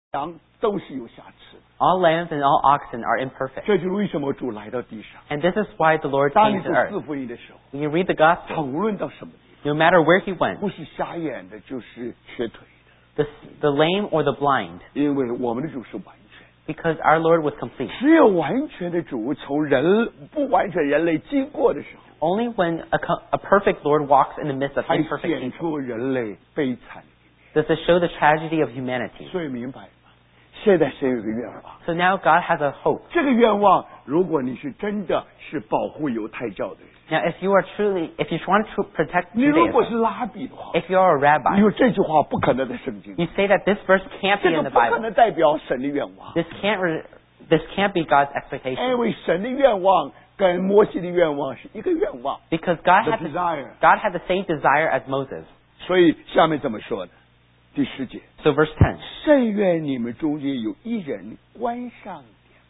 羊都是有瑕疵的。 All lambs and all oxen are imperfect. 这就是为什么主来到地上。 And this is why the Lord 当你 came 读 to earth. 四福音的时候， When you read the 他 gospel, 无论到什么地 no matter where he went, 方，不是瞎眼的，就是瘸腿的， the lame or the blind, 因为我们的主是完全。 because our Lord was complete. 只有完全的主从不完全人类经过的时候， Only when a perfect Lord walks in the midst of 才 imperfect 显 people 出人类悲惨的一 does it show the tragedy of humanity. 面。所以明白吗？现在神有个愿望， So now God has a hope. 这个愿望，如果你是真的是保护犹太教的人， Now, if you want to protect 你如果 Judaism, 是拉比的话， if you are a 你 rabbi, 有这句话不可能在圣经， you say that this verse can't 这 be 个 in the 不可 Bible. 能代表神的愿望， This can't be God's expectation. 因为神的愿望跟摩西的愿望是一个愿望 Because God ，the had desire。 the same desire as Moses. 所以下面怎么说呢？第10节， So verse 10. 甚愿你们中间有一人关上，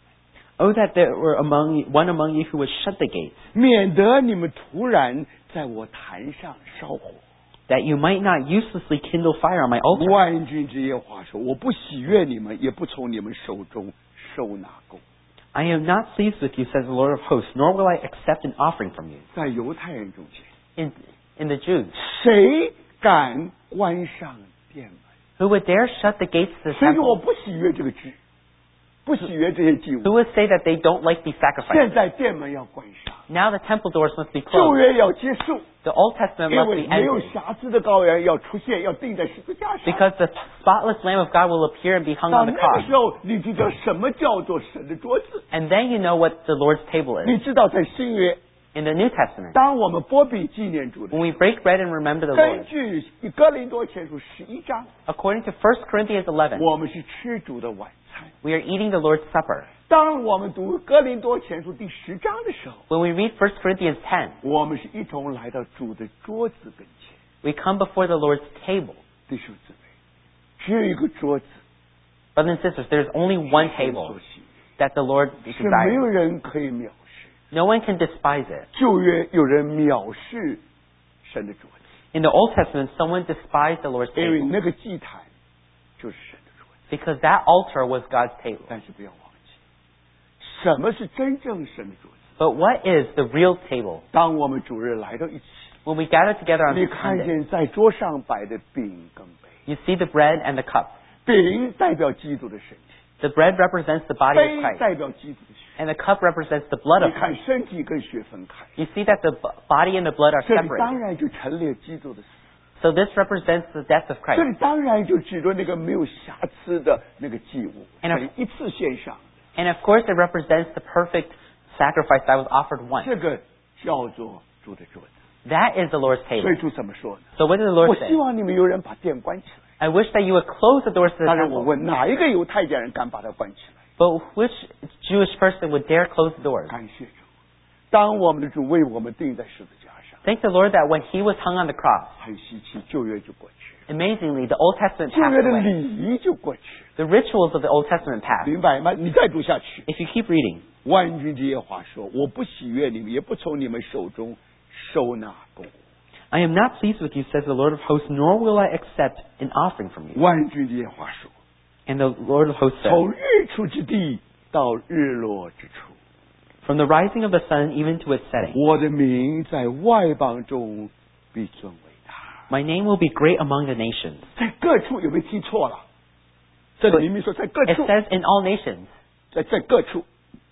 Oh, that there were one among you who would shut the gates, 免得你们突然在我坛上烧火。 that you might not uselessly kindle fire on my altar. 万军之耶和华说：“我不喜悦你们，也不从你们手中收纳供。” I am not pleased with you, says the Lord of hosts, nor will I accept an offering from you. 在犹太人中间， In the Jews, 谁敢关上殿门？ who would dare shut the gates to the 所以说我 temple? 不喜悦这个祭，不喜悦这些祭 Who 物。 would say that they don't like these 现 sacrifices? 在殿门要关上， Now the temple doors must be 旧 closed. 约要结束， The Old Testament 因 must 为 be 没有 ended. 瑕疵的羔羊要出现，要钉在十字架上。 Because the spotless Lamb of God will appear and be hung 到 on the 那个 cross. 时候，你就知道什么叫做神的桌子。 And then you know what the Lord's table 你 is. 知道，在新约， In the New Testament, 当我们波比纪念主的 when we break bread and remember the 根 Lord, 据哥林多前书11章， according to 1 Corinthians 11, 我们是吃主的晚餐。 we are eating the Lord's Supper. 当我们读哥林多前书第10章的时候， When we read 1 Corinthians 10, 我们是一同来到主的桌子跟前。 we come before the Lord's table. 弟兄姊妹，只有一个桌子， Brothers and sisters, there is only one 神 table 所喜 that the Lord 是没有 desires. 人可以藐视。 No one can despise it. 旧约有人藐视神的桌子， In the Old Testament, someone despised the Lord's 因为 table 那个祭坛就是神的桌子。 because that altar was God's table. 但是不要忘记，什么是真正神的桌子？ But what is the real table? 当我们主日来到一起， When we gather together on 你看 Sunday, 见在桌上摆的饼跟杯， you see the bread and the cup. 饼代表基督的身体， The bread represents the body 杯 of Christ, 代表基督的血。 and the cup represents the blood 你 of 看 Christ. 身体跟血分开， You see that the body and the blood are 这里当 separated. 然就陈列基督的死， So this represents the death of 这 Christ. 里当然就指着那个没有瑕疵的那个祭物， And 是一次献上， And of course, it represents the perfect sacrifice that was offered once. 这个叫做主的桌子。 That is the Lord's 所 table. 以主怎么说呢？ So what did the 我 Lord 希 say? 望你们有人把殿关起来。 I wish that you would close the doors to the 当然，我 temple. 问哪一个犹太家人敢把它关起来？ But which Jewish person would dare close the doors? 感谢主，当我们的主为我们钉在十字架上， Thank the Lord that when he was hung on the cross, 很稀奇，旧约就过去， amazingly, the Old Testament 旧 passed 约的 away. 礼仪就过去， The rituals of the Old Testament passed. 明白吗？你再读下去， If you keep reading, 万军之耶和华说：“我不喜悦你们，也不从你们手中收纳供物。 I am not pleased with you, says the Lord of hosts, nor will I accept an offering from ” you. 万军之耶和华说 And the Lord of hosts：“ said, 从日出之地到日落之处， From the rising of the sun even to its setting, 我的名在外邦中必尊为大。 my name will be great among the nations. ” 在各处有没有听错了？这里明明说在各 It 处， says in all nations, 在各处，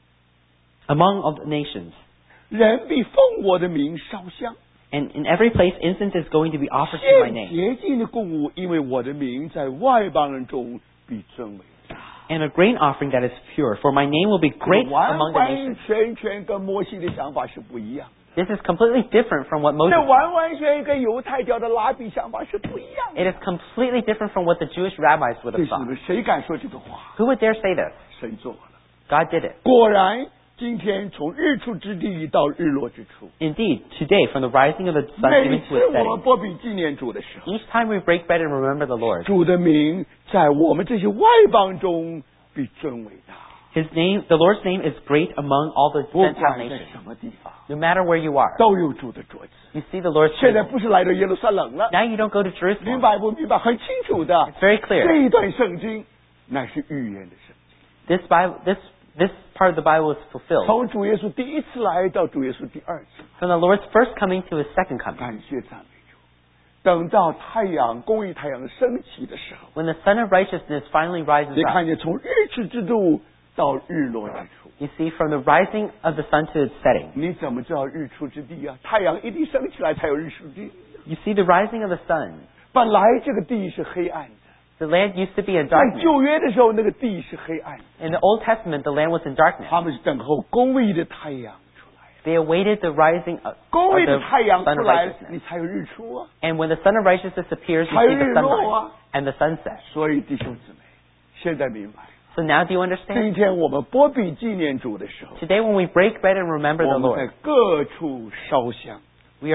among all the nations. 人必奉我的名烧香， And in every place, incense is going to be offered to my 献 name. 洁净的供物，因为我的名在外邦人中必尊为大。 And a grain offering that is pure, for my name will be great 完 among the 完 nations. 全全跟摩西的想法是不一样的， This is completely different from what Moses 这 thought. 完完全跟犹太教的拉比想法是不一样的。 It is completely different from what the Jewish rabbis would 弟 have 兄 thought. 们，谁敢说这个话？ Who would dare say this? 神做了。 God did it. 果然，今天从日出之地到日落之处， Indeed, today, from the rising of the sun 每 even 次 to its 我们 setting, 波比纪念主的时候， each time we break bread and remember the Lord, 主的名在我们这些外邦中必尊为大。 the Lord's name is great among all the 不 Gentile 管在 nations. 什么地方， No matter where you are, 都有主的桌子。 you see the Lord's 现在 table. 不是来到耶路撒冷了， Now you don't go to 明 Jerusalem. 白不明白？很清楚的。 It's very 这 clear. 一段圣经乃是预言的圣经。 This part of the Bible is fulfilled 从主耶稣第一次来到主耶稣第二次， from the Lord's first coming to His second coming. 感谢赞美主。等到太阳公义太阳升起的时候， When the sun of righteousness finally rises 你 up, 看见从日出之度到日落之处， you see from the rising of the sun to its setting. 你怎么知道日出之地啊？太阳一定升起来才有日出之地。 You see the rising of the sun. 本来这个地是黑暗的， The land used to be in 在 darkness. 旧约的时候，那个地是黑暗的， In the Old Testament, the land was in darkness. 他们是等候公义的太阳出来， They awaited the rising of 公义 the 的太阳 sun 出 of 来， righteousness. 你才有日出啊。 And when the sun of righteousness appears, you 才有 see the 日落 sunrise 啊。 and the sunset. 所以弟兄姊妹，现在明白， So now do you understand? 今天我们波比纪念主的时候， Today when we break bread and remember 我 the 们在 Lord, 各处烧香。 we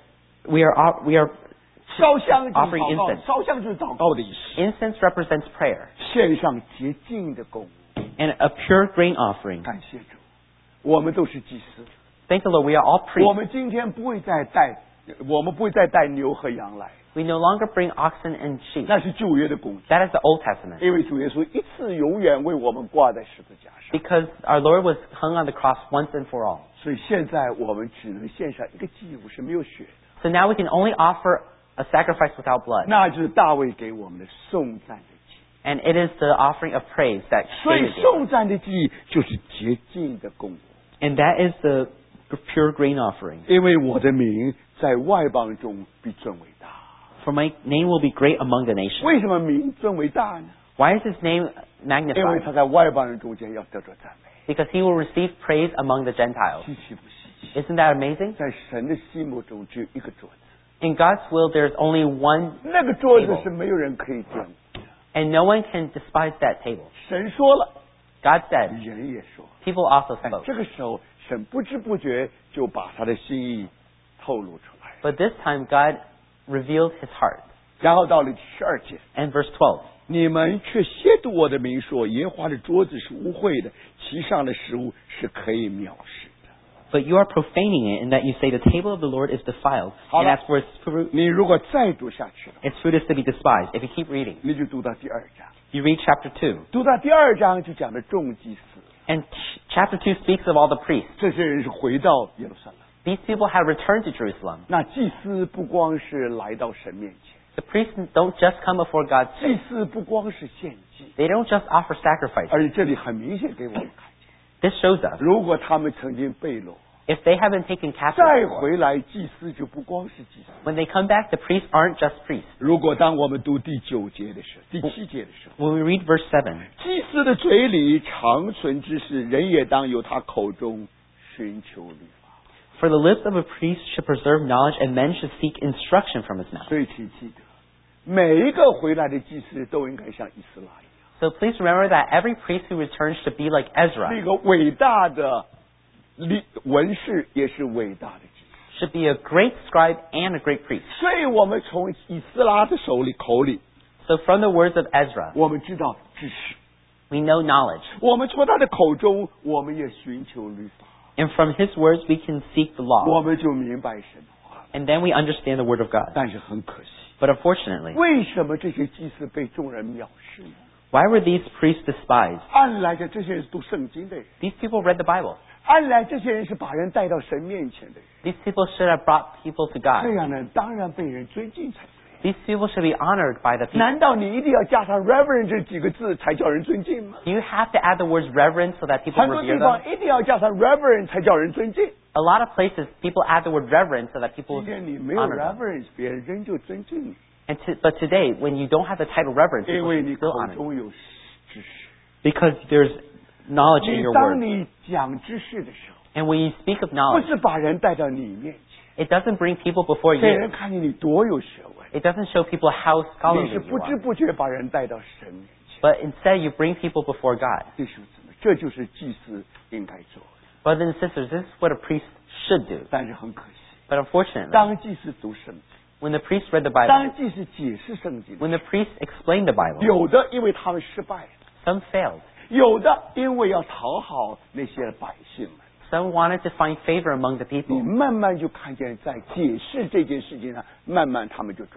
are 烧香就是 offering 祷告， incense. 烧香就是祷告的意思， Incense represents prayer 献上洁净的供物。 and a pure grain offering. 感谢主，我们都是祭司。 Thank the Lord, we are all 我 priests. 们今天不会再带牛和羊来， We no longer bring oxen and sheep. 那是旧约的工具。 That is the Old Testament. 因为主耶稣一次永远为我们挂在十字架上， Because our Lord was hung on the cross once and for all. 所以现在我们只能献上一个祭物，是没有血的， So now we can only offer a sacrifice without blood. 那就是大卫给我们的颂赞的祭。 And it is the offering of praise that 所以 David gave. 颂赞的祭就是洁净的供物。 And that is the pure grain offering. 因为我的名在外邦中必尊为大。 For my name will be great among the nations. 为什么名尊为大呢？ Why is his name 因为 magnified? 他在外邦人中间要得着赞美， Because he will receive praise among the Gentiles. 稀奇不稀奇？ Isn't that amazing? 在神的心目中只有一个桌子， In God's will, there's only one, 那个桌子是没有人可以玷污的。 and no one can despise that table. 神说了， God said, 人也说。 people also 哎， spoke. 这个时候神不知不觉就把他的心意透露出来。 But this time, God revealed his heart. 然后到了12节， And verse 12. 你们却亵渎我的名，说耶和华的桌子是污秽的，其上的食物是可以藐视的。 But you are profaning it in that you say the table of the Lord is defiled, 好 and 了 as for its fruit, 你如果再读下去了， its fruit is to be despised. If you keep reading, 你就读到第2章， you read chapter 2. 读到第2章就讲的众祭司， And chapter 2 speaks of all the priests. 这些人是回到耶路撒冷。 These people have returned to Jerusalem. 那祭司不光是来到神面前， The priests don't just come before God's 祭 face. 司不光是献祭， They don't just offer sacrifices. 而且这里很明显给我们看见， This shows us 如果他们曾经被掳， if they have been taken captive 再 before, 回来，祭司就不光是祭司。 when they come back, the priests aren't just priests. 如果当我们读第9节的时候，第7节的时候， When we read verse 7, 祭司的嘴里长存之事，人也当由他口中寻求律法。 for the lips of a priest should preserve knowledge, and men should seek instruction from his mouth. 所以请记得，每一个回来的祭司都应该像以斯拉一样， So please remember that every priest who returns should be like 是 Ezra, 一个伟大的文士，也是伟大的祭司。 should be a great scribe and a great priest. 所以我们从以斯拉的口里， So from the words of Ezra, 我们知道知识； we know knowledge. 我们从他的口中，我们也寻求律法， And from his words we can seek the 我 law. 们就明白神的话。 And then we understand the word of God. 但是很可惜， But unfortunately, 为什么这些祭司被众人藐视呢？ why were these priests despised? 按来讲，这些人是读圣经的人， These people read the Bible. 按来这些人是把人带到神面前的人， These people should have brought people to 这 God. 样呢，当然被人尊敬才对。 These people should be honored by the people. 难道你一定要加上 reverend 这几个字才叫人尊敬吗？ Do you have to add the words reverence so that people 很多 revere 地方 them? 一定要加上 reverend 才叫人尊敬。 A lot of places, people add the word reverence so that people 今天你没有 honor them. reverence，别人仍旧尊敬你， But today, when you don't have the title reverence, 因 people 为你 still 口 honor you. 中有知识。 Because there's knowledge in 你 your 当 word. 你讲知识的时候， And when you speak of 不 knowledge, 是把人带到你面前， it doesn't bring people before 给 you. 人看见你多有学问， It doesn't show people how 你 scholarly 是 you 不知 are. 不觉把人带到神面前。 But instead, you bring people before God. 弟兄姊妹，这就是祭司应该做的。 Brothers and sisters, this is what a priest should do. 但是很可惜， But unfortunately, 当祭司读圣经， when the priest read the Bible, 当祭司解释圣经， when the priest explained the Bible, 有的因为他们失败了， some failed. 有的因为要讨好那些百姓们。 Some wanted to find favor among the 你 people. 慢慢就看见，在解释这件事情上，慢慢他们就转弯。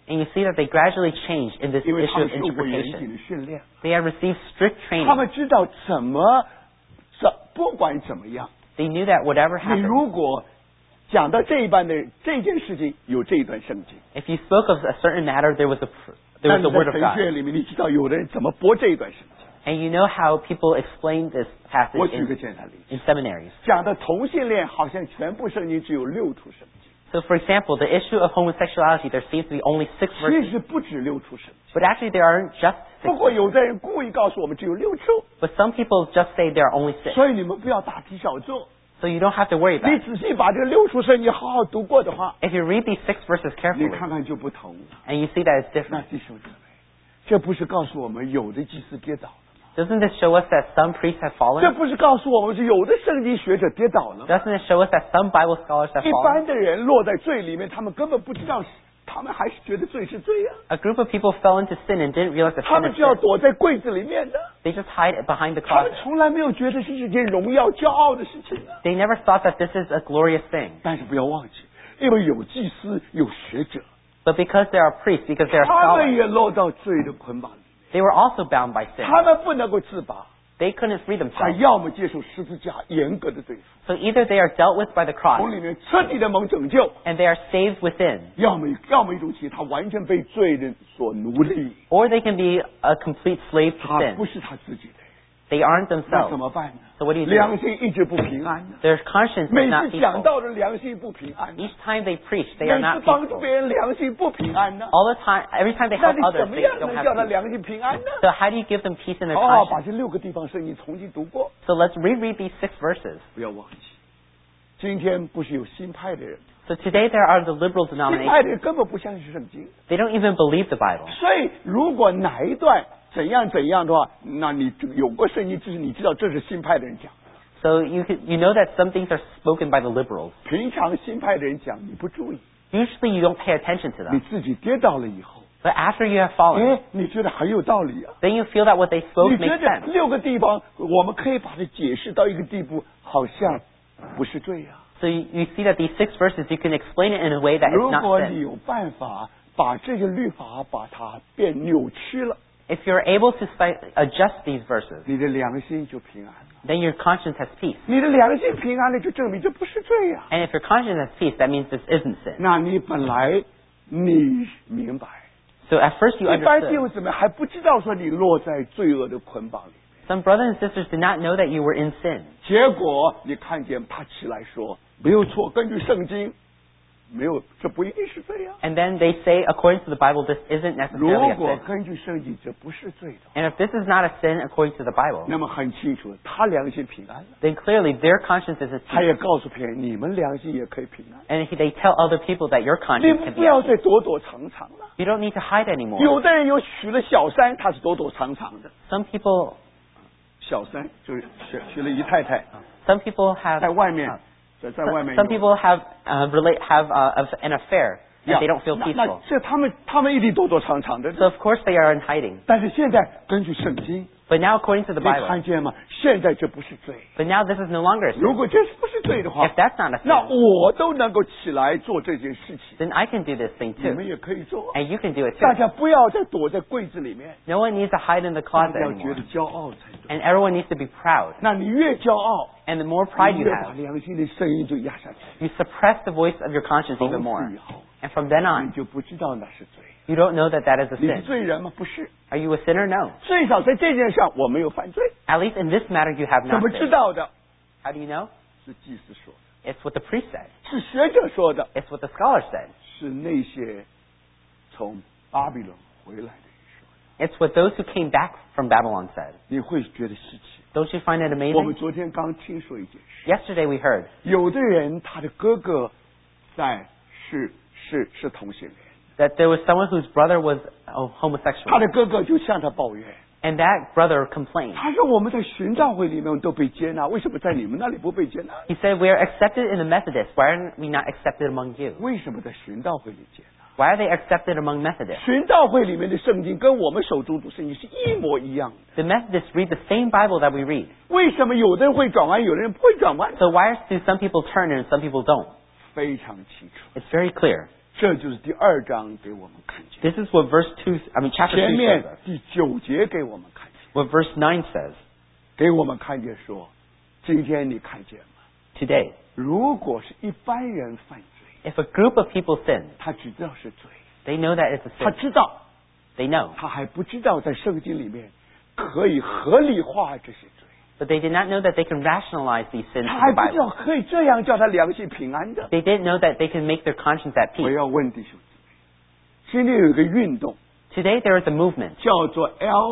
And you see that they gradually changed in this 因为 issue 他 of 们受过严谨 interpretation. 的训练， They had received strict 他 training. 们知道不管怎么样， They knew that whatever 你 happened, 如果讲到这一半的这件事情，有这一段圣经， if you spoke of a certain matter, there was 但 the 是 word 在 of 神 God. 学里面，你知道有的人怎么驳这一段圣经。 And you know how people explain this passage 我举个 in, 简单例子， in seminaries. 讲的同性恋好像全部圣经只有6处圣经， So for example, the issue of homosexuality, there seems to be only 6 其 verses. 实不止6处圣经。 But actually there aren't just 6 不过 verses. 有的人故意告诉我们只有6处， But some people just say there are only 6. 所以你们不要大题小做。 So you don't have to worry about 你 it. 仔细把这个6处圣经好好读过的话， If you read these 6 verses 你 carefully, 看看就不同了。 and you see that it's 那 different, 弟兄姊妹，这不是告诉我们有的祭司跌倒了吗？ doesn't this show us that some priests have 这 fallen? 不是告诉我们是有的圣经学者跌倒了吗？ Doesn't it show us that some Bible scholars have 一 fallen? 般的人落在罪里面，他们根本不知道，他们还是觉得罪是罪呀、 A group of people fell into sin and didn't realize that 他 sin 们 is 就要 sin. 躲在柜子里面的， They just hide it behind the 他们 closet. 从来没有觉得是一件荣耀、骄傲的事情啊。 They never thought that this is a glorious thing. 但是不要忘记，因为有祭司、有学者， But because there are priests, because there are 他们 scholars, 也落到罪的捆绑里， they were also bound by sin. 他们不能够自拔， They couldn't free 他 themselves. 要么接受十字架严格的对付， So either they are dealt with by the 从 cross 里面彻底的蒙拯救， and they are saved within, 要么一种其他完全被罪人所奴隶， or they can be a complete slave to 他 sin. 不是他自己的人， They aren't 那 themselves. 怎么办呢？ So what do you do? 良心一直不平安呢。 Their conscience 每 is not 次讲 peaceful. 到的良心不平安呢， Each time they preach, they are 每 not 次帮助 peaceful. 别人良心不平安呢。 All the time, every time they 那 help 你 others, 怎么 they 样 don't 能 have 叫他 peace. 良心平安呢？ So how do you give them peace in their 好好把 conscience? 这6个地方圣经重新读过， So let's reread these 6 verses. 不要忘记，今天不是有新派的人， So today there are the liberal 新派 denominations. 的人根本不相信圣经， They don't even believe the Bible. 所以如果哪一段怎样的话，那你有过圣经知识，你知道这是新派的人讲。 So you know that some things are spoken by the liberals. 平常新派的人讲你不注意， Usually you don't pay attention to 你 them. 自己跌倒了以后， But after you have fallen, 你觉得很有道理啊？ then you feel that what they spoke 你觉 makes 得 sense. 6个地方我们可以把它解释到一个地步，好像不是罪啊。 So you see that these 6 verses, you can explain it in a way that 如 it's not 果你 sin. 有办法把这个律法把它变扭曲了， If you're able to adjust these verses, 你的良心就平安了。 then your conscience has peace. 你的良心平安了，就证明这不是罪呀、 And if your conscience has peace, that means this isn't sin. 那你本来你明白， So at first you 一般弟 understood. 兄姊妹还不知道说你落在罪恶的捆绑里， Some brothers and sisters did not know that you were in sin. 结果你看见他起来说没有错，根据圣经没有，这不一定是罪呀、 And then they say, according to the Bible, this isn't 如 necessarily a 果 sin. 根据圣经这不是罪的， And if this is not a sin according to the Bible, 那么很清楚，他良心平安了。 then clearly their conscience is at 他 peace. 也告诉别人，你们良心也可以平安。 And they tell other people that your 你 conscience 们 can 不 be 要 at 再 peace. 躲躲藏藏了。 You don't need to hide anymore. 有的人有娶了小三，他是躲躲藏藏的。 Some people, 小三就是娶了姨太太， some people have, 在外面，在外面有。 some people have an affair and they don't feel 那 peaceful. 这他们一定躲躲藏藏的。 So of course they are in hiding. 但是现在根据圣经， But now according to the 你 Bible, 看见吗？现在这不是罪。 but now this is no longer a 如 sin. 果这不是罪的话 If，that's not a 那 sin, 我都能够起来做这件事情， then I can do this thing 你们 too. 也可以做。 And you can do it 大 too. 家不要再躲在柜子里面， No one needs to hide in the 大 closet 家要觉 anymore. 得骄傲才对。 And everyone needs to be proud. 那你越骄傲， And the more pride 你 you 越把 have, 良心的声音就压下去。 you suppress the voice of your conscience 从 even 此 more. 以后， And from then 你 on, 就不知道那是罪。 you don't know that that is a 你是 sin. 罪人吗？不是， Are you a sinner? No. 最少在这件事上我没有犯罪。 At least in this matter, you have 怎 not 么知 sinned. 道的？ How do you know? 是祭司说的， It's what the priest said. 是学者说的， It's what the scholar said. 是那些从巴比伦回来的人说的。 It's what those who came back from Babylon said. 你会觉得稀奇。 Don't you find it 我们 amazing? 昨天刚听说一件事， Yesterday we heard 有的人他的哥哥是同性恋， that there was someone whose brother was 他 homosexual. 的哥哥就向他抱怨， And that brother complained. 他说我们在寻教会里面都被接纳，为什么在你们那里不被接纳？ He said, we are accepted in the Methodists. Why are we not accepted among you? 为什么在寻道会里接纳？ Why are they accepted among Methodists? 寻道会里面的圣经跟我们手中读圣经是一模一样的， The Methodists read the same Bible that we read. 为什么有的人会转弯，有的人不会转弯？ So why do some people turn and some people don't? 非常清楚， It's very clear. 这就是第2章给我们看见。 This is what chapter 前 2 面 shows us. 第9节给我们看见， What verse 9 says. 给我们看见说，今天你看见吗？ Today, 如果是一般人犯罪， if a group of people sin, 他只知道是罪， they know that it's a 他 sin. 知道， They know. 他还不知道在圣经里面可以合理化这些罪， But they did not know that they can rationalize these sins 他 in 还 the 不知道 Bible. 可以这样叫他良心平安的。 They didn't know that they can make their conscience at 我 peace. 要问弟兄姊妹，今天有一个运动 Today there is a movement 叫做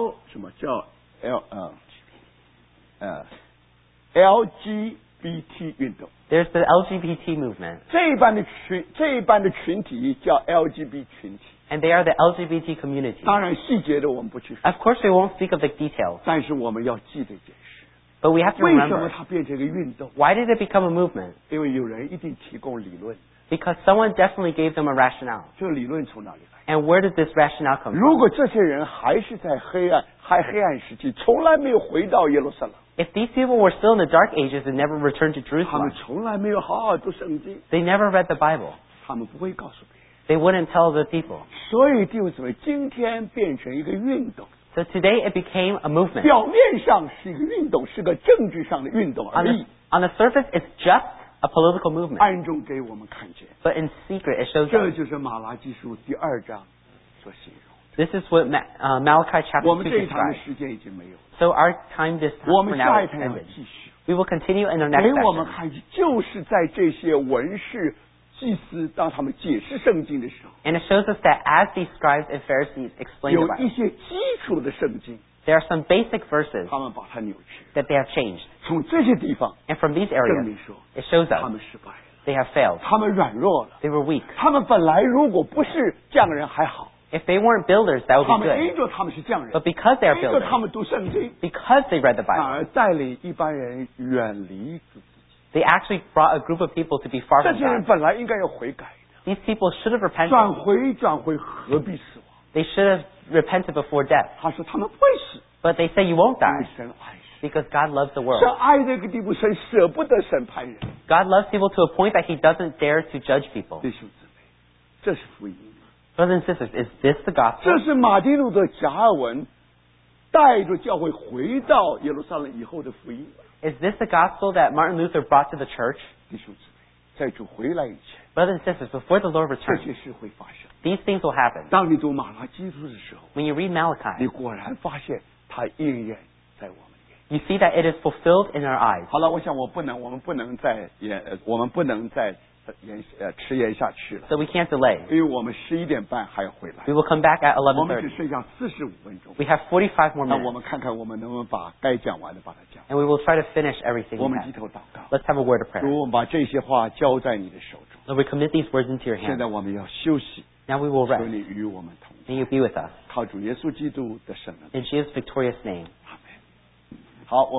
LGBT 运动， There's the LGBT movement, 这一般的群体叫 LGBT 群体。 and they are the LGBT community. 当然细节的我们不去说， Of course, we won't speak of the details, 但是我们要记这件事。 but we have to 为什么 remember, 它变成一个运动？ why did it become a movement? 因为有人一定提供理论， Because someone definitely gave them a rationale. 这个理论从哪里来？ And where did this rationale come 如 from? 果这些人还是在黑暗时期，从来没有回到耶路撒冷， If these people were still in the dark ages and never returned to 他们 Jerusalem, 从来没有好好读圣经， they never read the Bible. 他们不会告诉别人。 They wouldn't tell the people. 所以弟兄姊妹，今天变成一个运动， So today it became a movement. 表面上是一个运动，是个政治上的运动 On 而 the, 已， on the surface, it's just a political movement. 暗中给我们看见， But in secret, it shows 这 us. 就是马拉基书第2章所形容。 This is what Malachi chapter 我们 2 这一堂的 describes. 时间已经没有了， So our time this 我 time 们 for 下 now 一 is 堂要 ended. 继续。 We will continue in the next 给我们 session. 看见，就是在这些文士、祭司当他们解释圣经的时候， And it shows us that as these scribes and Pharisees explain 有 the 一 Bible, 些基础的圣经， there are some basic verses 他们把它扭曲。 that they have changed. 从这些地方 And from these 证 areas, 明说， it shows 他 us 们失败了， they have failed. 他们软弱了。 They were weak. 他们本来如果不是匠人还好， If they weren't builders, that would 他 be 们 good. 因着他们是匠人， But because they are 因着 builders, 他们读圣经， because they read the 反 Bible, 而带领一般人远离自己。 they actually brought a group of people to be far 这 from 些人 God. 本来应该要悔改的， These people should have repented. 转回，何必死亡？ They should have repented before death. 他说他们不会死， But they say you won't 因为 die 神爱世。 because God loves the 神 world. 爱这个地步，神舍不得审判人。 God loves people to a point that He doesn't dare to judge people. 弟兄姊妹，这是福音。 Brothers and sisters, is this the 这 gospel? 是马丁路德加尔文带着教会回到耶路撒冷以后的福音。 Is this the gospel that Martin Luther brought to the church? 弟兄姊妹，在主回来以前， Brothers and sisters, before the Lord 这 returns, 些事会发生。 these things will happen. 当你读马拉基书的时候， When you read 你 Malachi, 果然发现它应验在我们眼。 you see that it is fulfilled in our eyes. 好了，我想我们不能再迟延下去了， So we can't delay. 因为我们11点半还要回来 We，will come back at 我们只 11:30. 剩下45分钟。 We have 45 more 那我 minutes, 们看看我们能不能把该讲完的把它讲。 and we will try to finish everything 我 we 们低 have. 头祷告， Let's have a word of prayer. 主，我们把这些话交在你的手中。 Lord, we commit these words into your 现在 hands. 我们要休息， Now we will 求 rest. 你与我们同在， May you be with us. 靠主耶稣基督的圣名。 In Jesus' victorious name. 阿门。好，我。